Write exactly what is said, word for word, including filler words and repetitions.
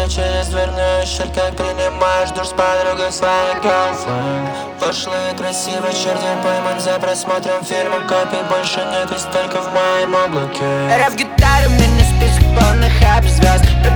мне через дверную щель, как принимаешь душ с подругой своей girlfriend. Пошлый и красивый, черт я пойман за просмотром фильма. Копий больше нет, есть только в моем облаке. Рэп-гитара, мне не список полных рап-звезд.